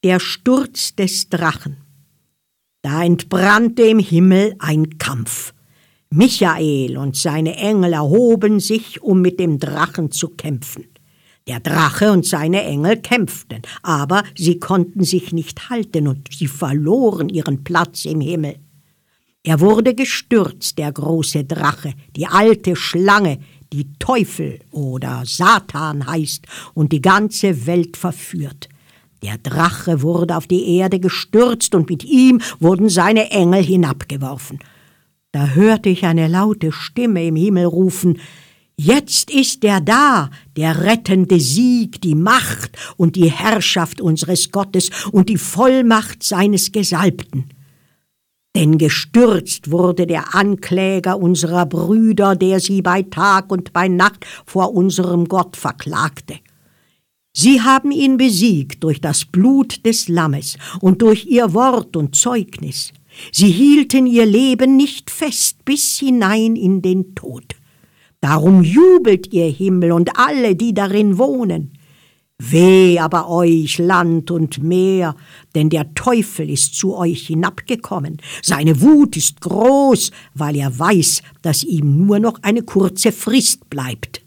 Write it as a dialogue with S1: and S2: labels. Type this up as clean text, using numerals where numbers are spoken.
S1: Der Sturz des Drachen. Da entbrannte im Himmel ein Kampf. Michael und seine Engel erhoben sich, um mit dem Drachen zu kämpfen. Der Drache und seine Engel kämpften, aber sie konnten sich nicht halten und sie verloren ihren Platz im Himmel. Er wurde gestürzt, der große Drache, die alte Schlange, die Teufel oder Satan heißt und die ganze Welt verführt. Der Drache wurde auf die Erde gestürzt und mit ihm wurden seine Engel hinabgeworfen. Da hörte ich eine laute Stimme im Himmel rufen: Jetzt ist er da, der rettende Sieg, die Macht und die Herrschaft unseres Gottes und die Vollmacht seines Gesalbten. Denn gestürzt wurde der Ankläger unserer Brüder, der sie bei Tag und bei Nacht vor unserem Gott verklagte. Sie haben ihn besiegt durch das Blut des Lammes und durch ihr Wort und Zeugnis. Sie hielten ihr Leben nicht fest bis hinein in den Tod. Darum jubelt ihr Himmel und alle, die darin wohnen. Weh aber euch, Land und Meer, denn der Teufel ist zu euch hinabgekommen. Seine Wut ist groß, weil er weiß, dass ihm nur noch eine kurze Frist bleibt.